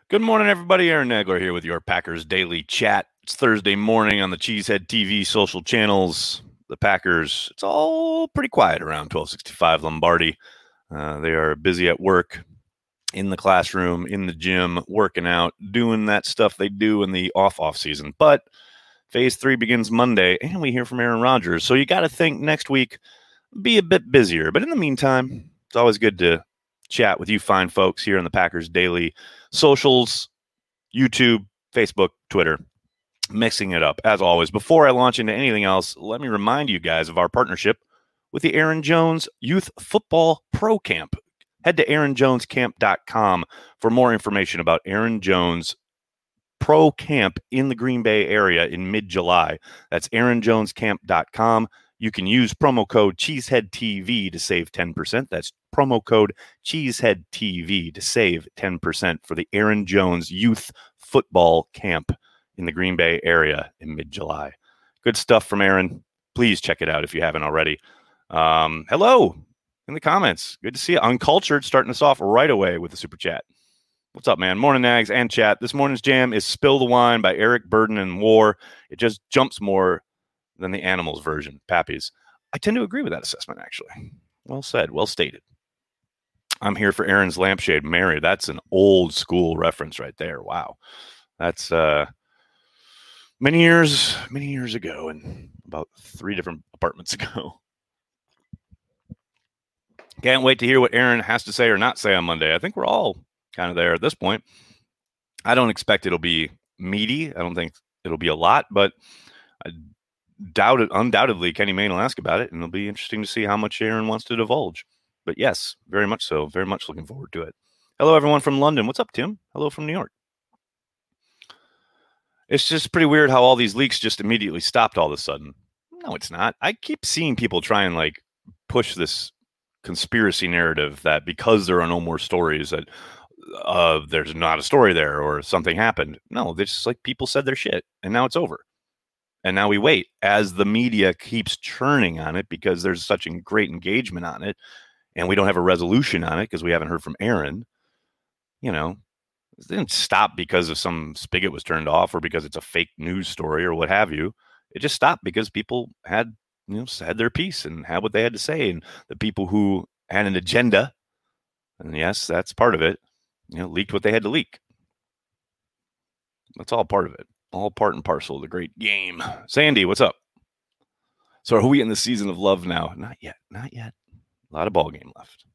Good morning, everybody. Aaron Nagler here with your Packers Daily Chat. It's Thursday morning on the Cheesehead TV social channels. The Packers, it's all pretty quiet around 1265 Lombardi. They are busy at work, in the classroom, in the gym, working out, doing that stuff they do in the off season. But phase 3 begins Monday, and we hear from Aaron Rodgers. So you got to think next week be a bit busier. But in the meantime, it's always good to chat with you fine folks here on the Packers Daily socials, YouTube, Facebook, Twitter, mixing it up as always. Before I launch into anything else, let me remind you guys of our partnership with the Aaron Jones Youth Football Pro Camp. Head to aaronjonescamp.com for more information about Aaron Jones Pro Camp in the Green Bay area in mid-July. That's aaronjonescamp.com. You can use promo code CheeseheadTV to save 10%. That's promo code CheeseheadTV to save 10% for the Aaron Jones Youth Football Camp in the Green Bay area in mid-July. Good stuff from Aaron. Please check it out if you haven't already. Hello in the comments. Good to see you. Uncultured starting us off right away with the super chat. What's up, man? Morning, Nags and chat. This morning's jam is Spill the Wine by Eric Burden and War. It just jumps more than the Animals version, Pappy's. I tend to agree with that assessment, actually. Well said. Well stated. I'm here for Aaron's Lampshade Mary. That's an old school reference right there. Wow. That's many years ago and about 3 different apartments ago. Can't wait to hear what Aaron has to say or not say on Monday. I think we're all kind of there at this point. I don't expect it'll be meaty. I don't think it'll be a lot, but I doubt it. Undoubtedly, Kenny Mayne will ask about it, and it'll be interesting to see how much Aaron wants to divulge. But yes, very much so. Very much looking forward to it. Hello, everyone from London. What's up, Tim? Hello from New York. It's just pretty weird how all these leaks just immediately stopped all of a sudden. No, it's not. I keep seeing people try and push this conspiracy narrative that because there are no more stories that there's not a story there or something happened. No, they just people said their shit and now it's over. And now we wait as the media keeps churning on it because there's such a great engagement on it and we don't have a resolution on it because we haven't heard from Aaron. It didn't stop because of some spigot was turned off or because it's a fake news story or what have you. It just stopped because people had said their piece and had what they had to say. And the people who had an agenda, and yes, that's part of it, leaked what they had to leak. That's all part of it. All part and parcel of the great game. Sandy, what's up? So are we in the season of love now? Not yet. Not yet. A lot of ball game left.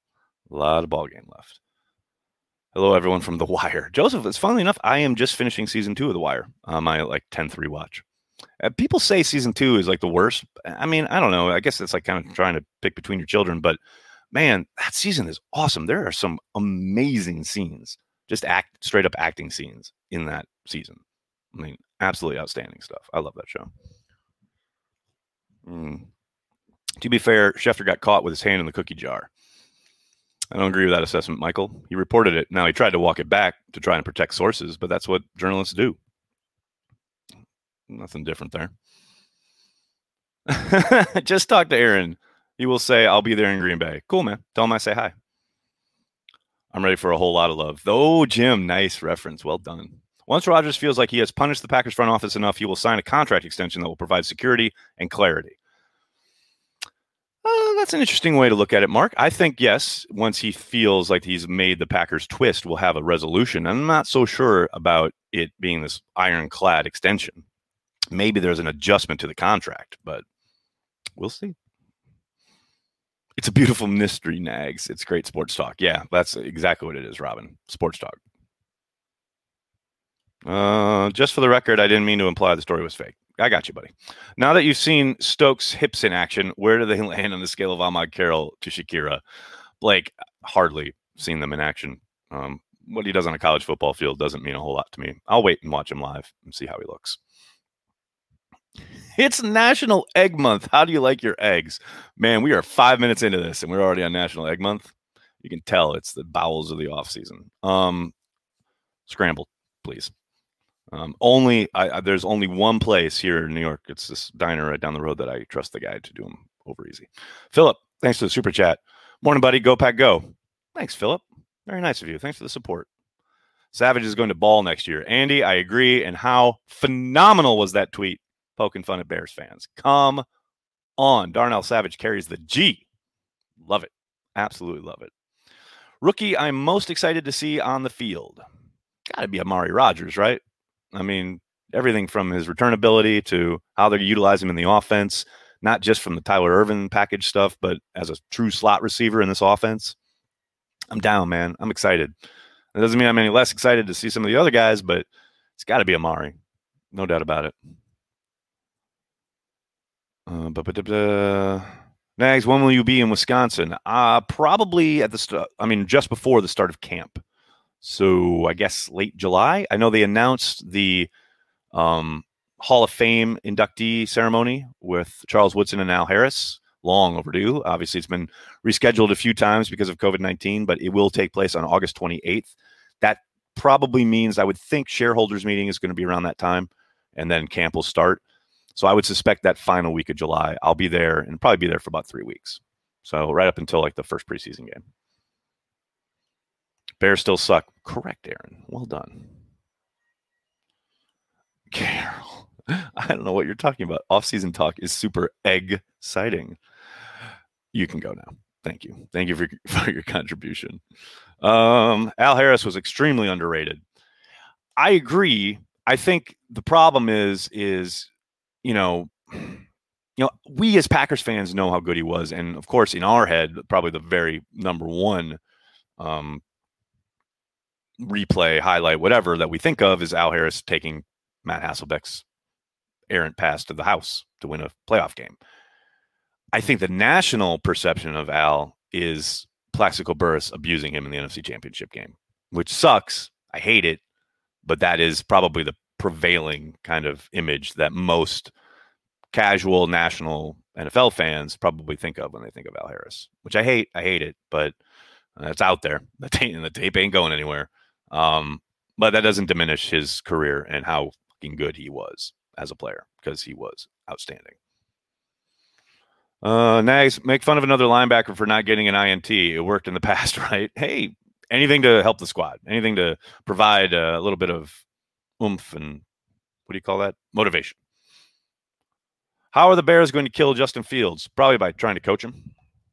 Hello, everyone from The Wire. Joseph, it's funnily enough, I am just finishing season 2 of The Wire on my 10th rewatch. People say season 2 is the worst. I mean, I don't know. I guess it's kind of trying to pick between your children, but man, that season is awesome. There are some amazing scenes, just straight up acting scenes in that season. I mean, absolutely outstanding stuff. I love that show. To be fair, Schefter got caught with his hand in the cookie jar. I don't agree with that assessment, Michael. He reported it. Now, he tried to walk it back to try and protect sources, but that's what journalists do. Nothing different there. Just talk to Aaron. He will say, I'll be there in Green Bay. Cool, man. Tell him I say hi. I'm ready for a whole lot of love. Oh, Jim, nice reference. Well done. Once Rodgers feels like he has punished the Packers front office enough, he will sign a contract extension that will provide security and clarity. That's an interesting way to look at it, Mark. I think, yes, once he feels like he's made the Packers twist, we'll have a resolution. I'm not so sure about it being this ironclad extension. Maybe there's an adjustment to the contract, but we'll see. It's a beautiful mystery, Nags. It's great sports talk. Yeah, that's exactly what it is, Robin. Sports talk. Just for the record, I didn't mean to imply the story was fake. I got you, buddy. Now that you've seen Stokes' hips in action, where do they land on the scale of Ahmad Carroll to Shakira? Blake, hardly seen them in action. What he does on a college football field doesn't mean a whole lot to me. I'll wait and watch him live and see how he looks. It's National Egg Month. How do you like your eggs? Man, we are 5 minutes into this and we're already on National Egg Month. You can tell it's the bowels of the off season. Scrambled, please. There's only one place here in New York. It's this diner right down the road that I trust the guy to do them over easy. Philip, thanks for the super chat. Morning, buddy. Go Pack Go. Thanks, Philip. Very nice of you. Thanks for the support. Savage is going to ball next year. Andy, I agree. And how phenomenal was that tweet poking fun at Bears fans? Come on. Darnell Savage carries the G. Love it. Absolutely love it. Rookie I'm most excited to see on the field. Got to be Amari Rodgers, right? I mean, everything from his return ability to how they utilize him in the offense, not just from the Tyler Ervin package stuff, but as a true slot receiver in this offense. I'm down, man. I'm excited. It doesn't mean I'm any less excited to see some of the other guys, but it's got to be Amari. No doubt about it. Nags, when will you be in Wisconsin? Probably at the start. I mean, just before the start of camp. So I guess late July. I know they announced the Hall of Fame inductee ceremony with Charles Woodson and Al Harris. Long overdue. Obviously, it's been rescheduled a few times because of COVID-19, but it will take place on August 28th. That probably means I would think shareholders meeting is going to be around that time, and then camp will start. So I would suspect that final week of July, I'll be there and probably be there for about 3 weeks. So right up until like the first preseason game. Bears still suck. Correct, Aaron. Well done. Carol. I don't know what you're talking about. Off-season talk is super exciting. You can go now. Thank you. Thank you for your contribution. Al Harris was extremely underrated. I agree. I think the problem is we as Packers fans know how good he was. And of course, in our head, probably the very number one replay, highlight, whatever that we think of is Al Harris taking Matt Hasselbeck's errant pass to the house to win a playoff game. I think the national perception of Al is Plaxico Burress abusing him in the NFC Championship game, which sucks. I hate it, but that is probably the prevailing kind of image that most casual national NFL fans probably think of when they think of Al Harris, which I hate. I hate it, but it's out there. The tape ain't going anywhere. But that doesn't diminish his career and how fucking good he was as a player, because he was outstanding. Nags, make fun of another linebacker for not getting an INT. It worked in the past, right? Hey, anything to help the squad, anything to provide a little bit of oomph and what do you call that? Motivation. How are the Bears going to kill Justin Fields? Probably by trying to coach him.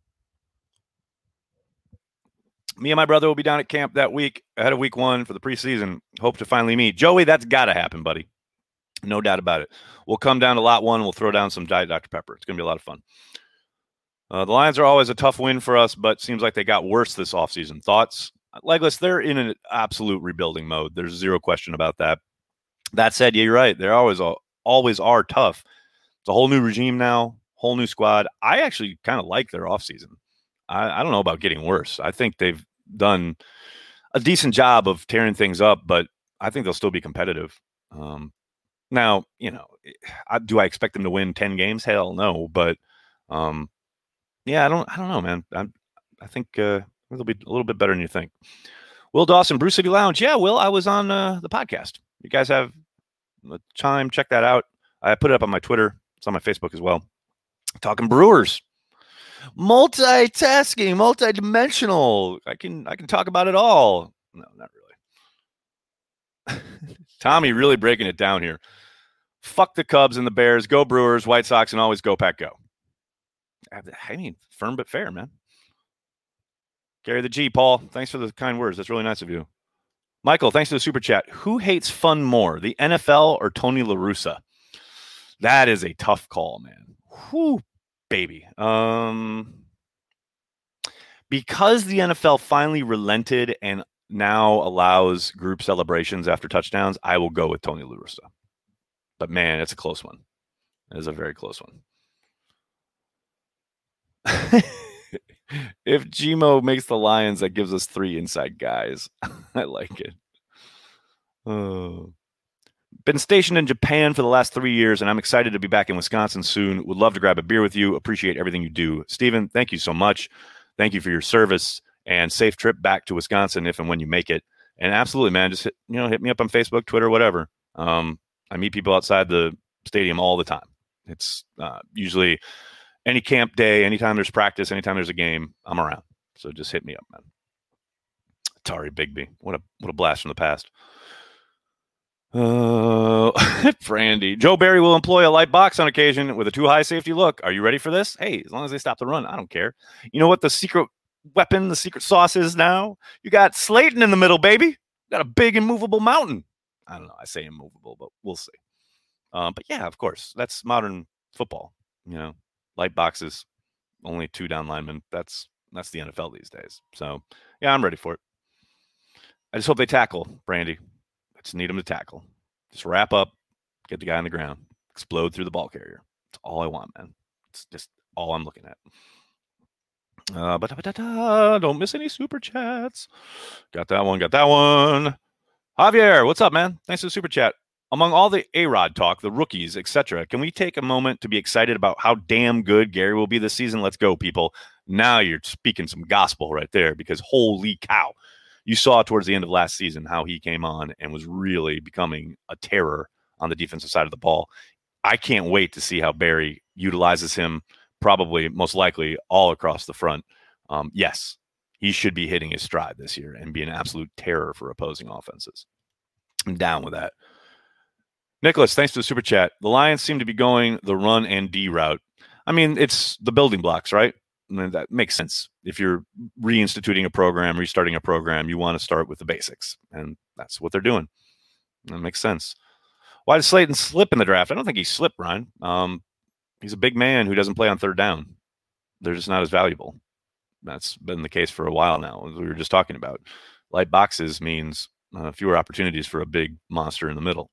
Me and my brother will be down at camp that week ahead of week 1 for the preseason. Hope to finally meet. Joey, that's got to happen, buddy. No doubt about it. We'll come down to lot 1. We'll throw down some Diet Dr. Pepper. It's going to be a lot of fun. The Lions are always a tough win for us, but seems like they got worse this offseason. Thoughts? Legless, they're in an absolute rebuilding mode. There's zero question about that. That said, yeah, you're right. They always are tough. It's a whole new regime now, whole new squad. I actually kind of like their offseason. I don't know about getting worse. I think they've done a decent job of tearing things up, but I think they'll still be competitive. Now, do I expect them to win 10 games? Hell no. But yeah, I don't know, man. I think they'll be a little bit better than you think. Will Dawson, Brew City Lounge. Yeah, Will, I was on the podcast. You guys have the time. Check that out. I put it up on my Twitter. It's on my Facebook as well. Talking Brewers. Multitasking, multidimensional. I can talk about it all. No, not really. Tommy really breaking it down here. Fuck the Cubs and the Bears. Go Brewers, White Sox, and always go Pack Go. I mean, firm but fair, man. Carry the G, Paul. Thanks for the kind words. That's really nice of you. Michael, thanks for the super chat. Who hates fun more, the NFL or Tony La Russa? That is a tough call, man. Whew, baby. Because the NFL finally relented and now allows group celebrations after touchdowns, I will go with Tony La Russa. But man, it's a close one. It is a very close one. If Gmo makes the Lions, that gives us 3 inside guys. I like it. Been stationed in Japan for the last 3 years, and I'm excited to be back in Wisconsin soon. Would love to grab a beer with you. Appreciate everything you do. Steven, thank you so much. Thank you for your service, and safe trip back to Wisconsin if and when you make it. And absolutely, man, just hit me up on Facebook, Twitter, whatever. I meet people outside the stadium all the time. It's usually any camp day, anytime there's practice, anytime there's a game, I'm around. So just hit me up, man. Tari Bigby. What a blast from the past. Brandy. Joe Barry will employ a light box on occasion with a too high safety look. Are you ready for this? Hey, as long as they stop the run, I don't care. You know what the secret weapon, the secret sauce is now? You got Slayton in the middle, baby. You got a big immovable mountain. I don't know. I say immovable, but we'll see. But yeah, of course, that's modern football. Light boxes, only 2 down linemen. That's the NFL these days. So yeah, I'm ready for it. I just hope they tackle, Brandy. I just need them to tackle. Just wrap up, get the guy on the ground, explode through the ball carrier. That's all I want, man. It's just all I'm looking at. Don't miss any super chats. Got that one. Javier, what's up, man? Thanks for the super chat. Among all the A-Rod talk, the rookies, etc., can we take a moment to be excited about how damn good Gary will be this season? Let's go, people. Now you're speaking some gospel right there, because holy cow. You saw towards the end of last season how he came on and was really becoming a terror on the defensive side of the ball. I can't wait to see how Barry utilizes him, probably most likely all across the front. Yes, he should be hitting his stride this year and be an absolute terror for opposing offenses. I'm down with that. Nicholas, thanks for the super chat. The Lions seem to be going the run and D route. I mean, it's the building blocks, right? I mean, that makes sense. If you're reinstituting a program, restarting a program, you want to start with the basics. And that's what they're doing. That makes sense. Why did Slayton slip in the draft? I don't think he slipped, Ryan. He's a big man who doesn't play on third down. They're just not as valuable. That's been the case for a while now, as we were just talking about. Light boxes means fewer opportunities for a big monster in the middle.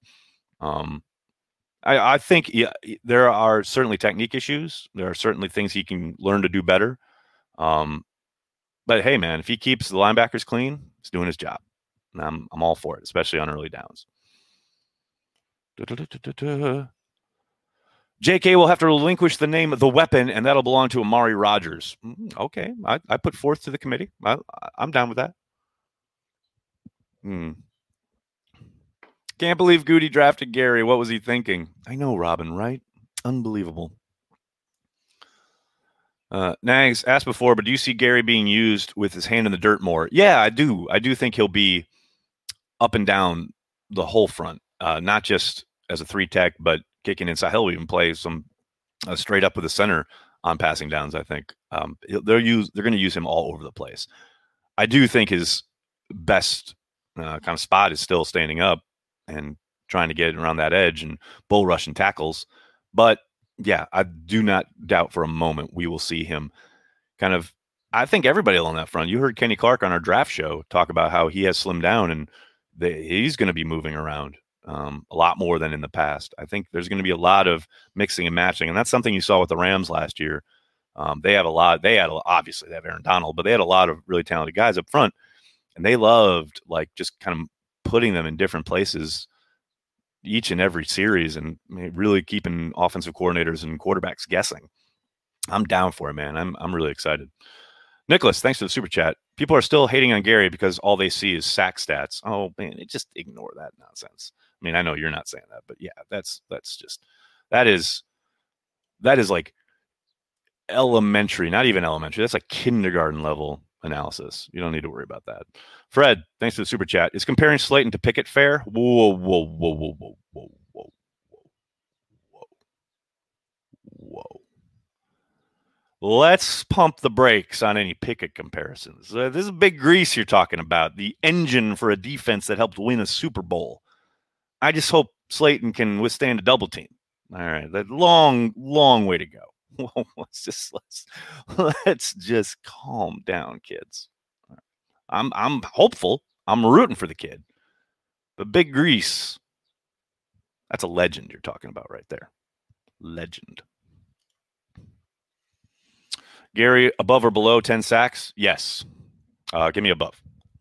I think there are certainly technique issues. There are certainly things he can learn to do better. But hey, man, if he keeps the linebackers clean, he's doing his job. And I'm all for it, especially on early downs. JK will have to relinquish the name of the weapon, and that'll belong to Amari Rodgers. Okay, I put forth to the committee. I'm down with that. Can't believe Goody drafted Gary. What was he thinking? I know, Robin, right? Unbelievable. Nags asked before, but do you see Gary being used with his hand in the dirt more? Yeah, I do. I do think he'll be up and down the whole front, not just as a 3-tech, but kicking inside. He'll even play some straight up with the center on passing downs, I think. They're going to use him all over the place. I do think his best kind of spot is still standing up and trying to get around that edge and bull rushing tackles. But yeah, I do not doubt for a moment we will see him kind of, I think everybody on that front. You heard Kenny Clark on our draft show talk about how he has slimmed down and he's going to be moving around a lot more than in the past. I think there's going to be a lot of mixing and matching, and that's something you saw with the Rams last year. They have a lot. Obviously they have Aaron Donald, but they had a lot of really talented guys up front, and they loved like just kind of putting them in different places each and every series and really keeping offensive coordinators and quarterbacks guessing. I'm down for it, man. I'm really excited. Nicholas, thanks for the super chat. People are still hating on Gary because all they see is sack stats. Oh man, just ignore that nonsense. I mean, I know you're not saying that, but yeah, that's that is like elementary, not even elementary. That's like kindergarten level analysis. You don't need to worry about that. Fred, thanks for the super chat. Is comparing Slayton to Pickett fair? Whoa. Let's pump the brakes on any Pickett comparisons. This is big grease you're talking about, the engine for a defense that helped win a Super Bowl. I just hope Slayton can withstand a double team. All right, that long way to go. Well, let's just calm down, kids. I'm hopeful. I'm rooting for the kid. But big grease, that's a legend you're talking about right there. Legend. Gary, above or below 10 sacks? Yes. Give me above.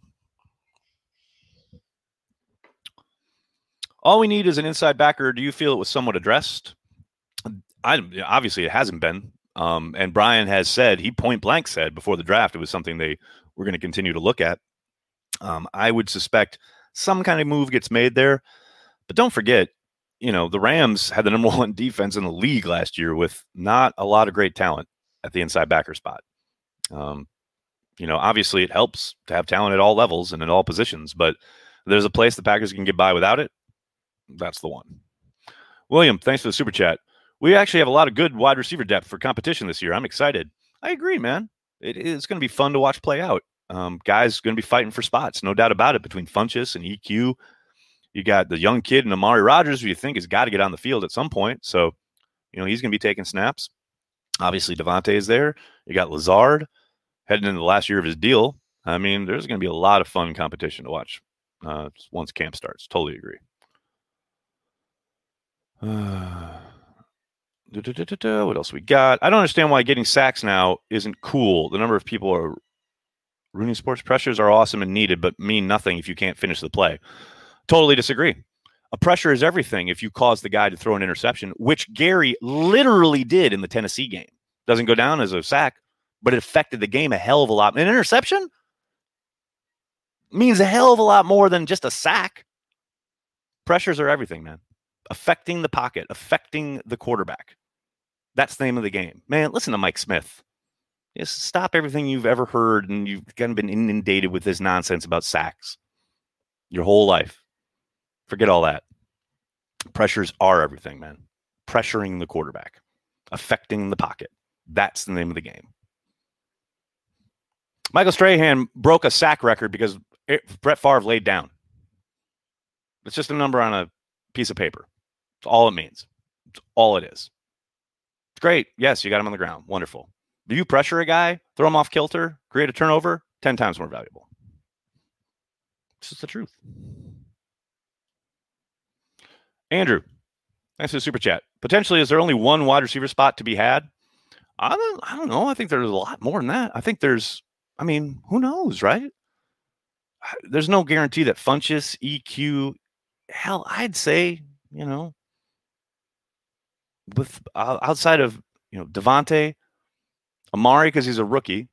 All we need is an inside backer. Do you feel it was somewhat addressed? Obviously, it hasn't been. And Brian has said, he point blank said before the draft, it was something they were going to continue to look at. I would suspect some kind of move gets made there. But don't forget, the Rams had the number 1 defense in the league last year with not a lot of great talent at the inside backer spot. Obviously it helps to have talent at all levels and in all positions, but there's a place the Packers can get by without it. That's the one. William, thanks for the super chat. We actually have a lot of good wide receiver depth for competition this year. I'm excited. I agree, man. It's going to be fun to watch play out. Guys going to be fighting for spots, no doubt about it, between Funchess and EQ. You got the young kid and Amari Rogers, who you think has got to get on the field at some point. So, he's going to be taking snaps. Obviously, Devontae is there. You got Lazard heading into the last year of his deal. I mean, there's going to be a lot of fun competition to watch once camp starts. Totally agree. What else we got? I don't understand why getting sacks now isn't cool. The number of people are ruining sports. Pressures are awesome and needed, but mean nothing if you can't finish the play. Totally disagree. A pressure is everything if you cause the guy to throw an interception, which Gary literally did in the Tennessee game. Doesn't go down as a sack, but it affected the game a hell of a lot. An interception means a hell of a lot more than just a sack. Pressures are everything, man. Affecting the pocket, affecting the quarterback. That's the name of the game. Man, listen to Mike Smith. Just stop everything you've ever heard, and you've kind of been inundated with this nonsense about sacks your whole life. Forget all that. Pressures are everything, man. Pressuring the quarterback, affecting the pocket. That's the name of the game. Michael Strahan broke a sack record because Brett Favre laid down. It's just a number on a piece of paper. It's all it means. It's all it is. It's great. Yes, you got him on the ground. Wonderful. Do you pressure a guy, throw him off kilter, create a turnover? 10 times more valuable. It's just the truth. Andrew, thanks for the super chat. Potentially, is there only one wide receiver spot to be had? I don't know. I think there's a lot more than that. I think who knows, right? There's no guarantee that Funchess, EQ, hell, I'd say, with outside of, Devontae, Amari, because he's a rookie.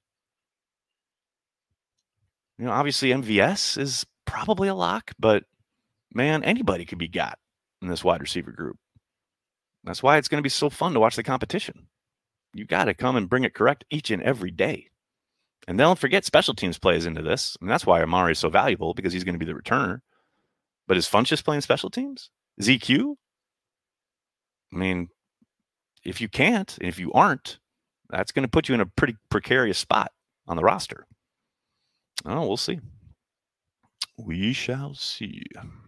Obviously MVS is probably a lock, but man, anybody could be got in this wide receiver group. That's why it's going to be so fun to watch the competition. You got to come and bring it correct each and every day. And don't forget special teams plays into this. And that's why Amari is so valuable, because he's going to be the returner. But is Funchess playing special teams? Is EQ? I mean, if you can't, and if you aren't, that's going to put you in a pretty precarious spot on the roster. Oh, we'll see. We shall see.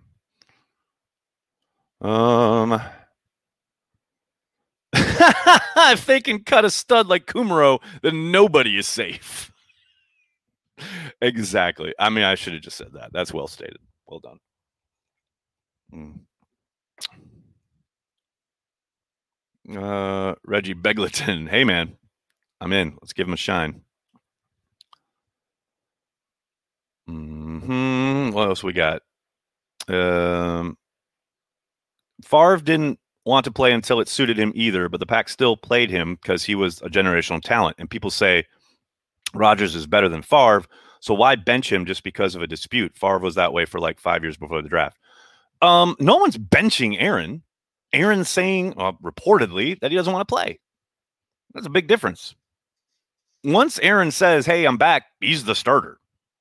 If they can cut a stud like Kumaro, then nobody is safe. Exactly. I mean, I should have just said that. That's well stated. Well done. Reggie Begleton. Hey, man. I'm in. Let's give him a shine. What else we got? Favre didn't want to play until it suited him either, but the Pack still played him because he was a generational talent. And people say Rodgers is better than Favre, so why bench him just because of a dispute? Favre was that way for like 5 years before the draft. No one's benching Aaron. Aaron's saying, reportedly, that he doesn't want to play. That's a big difference. Once Aaron says, hey, I'm back, he's the starter.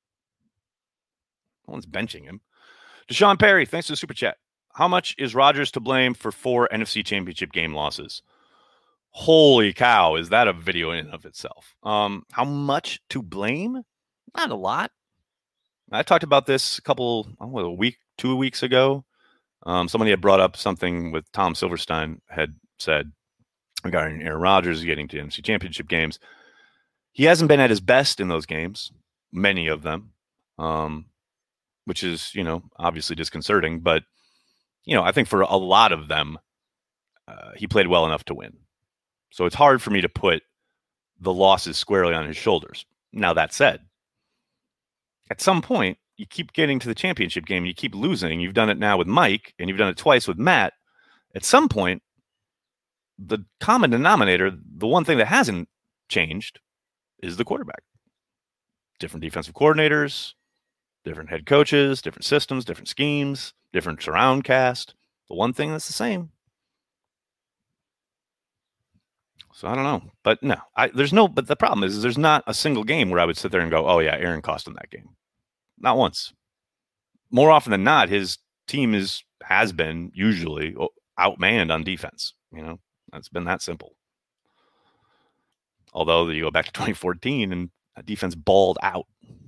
No one's benching him. Deshaun Perry, thanks for the super chat. How much is Rodgers to blame for 4 NFC Championship game losses? Holy cow, is that a video in and of itself? How much to blame? Not a lot. I talked about this a week, 2 weeks ago. Somebody had brought up something with Tom Silverstein had said regarding Aaron Rodgers getting to NFC Championship games. He hasn't been at his best in those games, many of them, which is, obviously disconcerting. But, I think for a lot of them, he played well enough to win. So it's hard for me to put the losses squarely on his shoulders. Now, that said, at some point, you keep getting to the championship game, you keep losing. You've done it now with Mike, and you've done it twice with Matt. At some point, the common denominator, the one thing that hasn't changed, is the quarterback. Different defensive coordinators, different head coaches, different systems, different schemes, different surround cast. The one thing that's the same. So I don't know. But no, but the problem is there's not a single game where I would sit there and go, oh, yeah, Aaron cost him that game. Not once. More often than not, his team has been usually outmanned on defense. It's been that simple. Although you go back to 2014 and that defense balled out.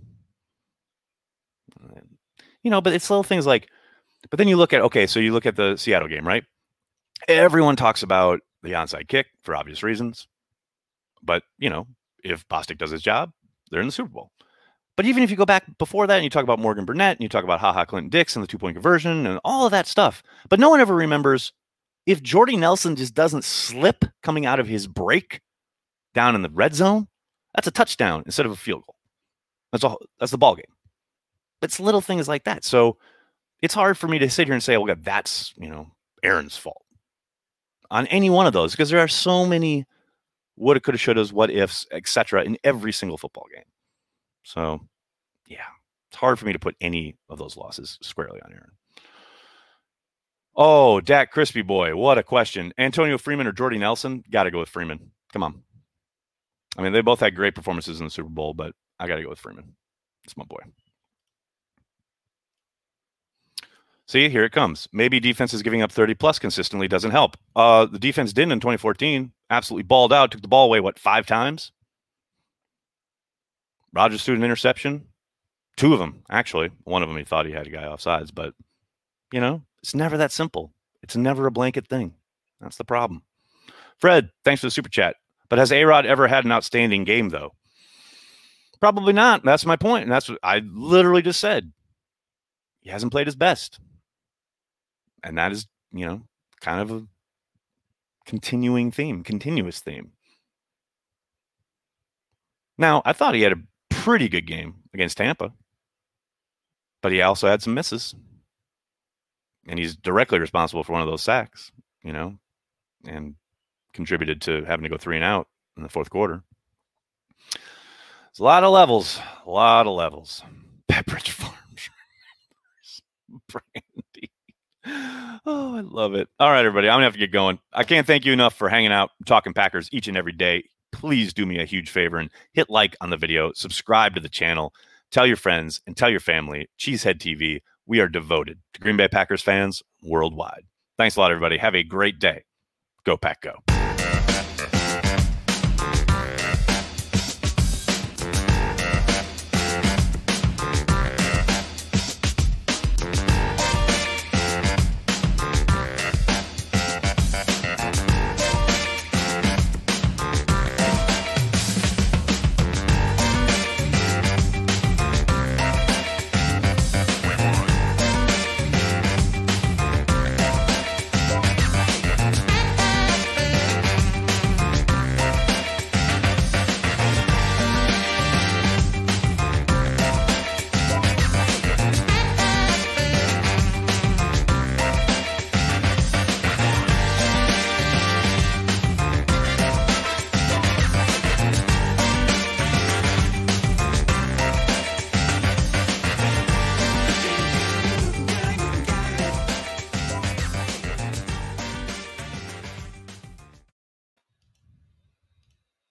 But it's little things like, but then you look at the Seattle game, right? Everyone talks about the onside kick for obvious reasons. But, if Bostic does his job, they're in the Super Bowl. But even if you go back before that and you talk about Morgan Burnett and you talk about HaHa Clinton-Dix and the 2-point conversion and all of that stuff, but no one ever remembers if Jordy Nelson just doesn't slip coming out of his break down in the red zone, that's a touchdown instead of a field goal. That's all. That's the ball game. It's little things like that. So it's hard for me to sit here and say, well, that's, Aaron's fault on any one of those, because there are so many woulda, coulda, shouldas, what ifs, etc. in every single football game. So, yeah, it's hard for me to put any of those losses squarely on Aaron. Oh, Dak Crispy Boy, what a question. Antonio Freeman or Jordy Nelson? Got to go with Freeman. Come on. I mean, they both had great performances in the Super Bowl, but I got to go with Freeman. It's my boy. See, here it comes. Maybe defense is giving up 30-plus consistently doesn't help. The defense didn't in 2014. Absolutely balled out. Took the ball away, 5 times? Rodgers threw an interception. 2 of them, actually. One of them he thought he had a guy offsides, but, it's never that simple. It's never a blanket thing. That's the problem. Fred, thanks for the super chat. But has A-Rod ever had an outstanding game, though? Probably not. That's my point. And that's what I literally just said. He hasn't played his best. And that is, kind of a continuous theme. Now, I thought he had a pretty good game against Tampa, but he also had some misses. And he's directly responsible for one of those sacks, and contributed to having to go 3 and out in the fourth quarter. It's a lot of levels. Pepperidge Farms. Brandy. Oh, I love it. All right, everybody. I'm going to have to get going. I can't thank you enough for hanging out, talking Packers each and every day. Please do me a huge favor and hit like on the video, subscribe to the channel, tell your friends, and tell your family. Cheesehead TV, we are devoted to Green Bay Packers fans worldwide. Thanks a lot, everybody. Have a great day. Go Pack Go.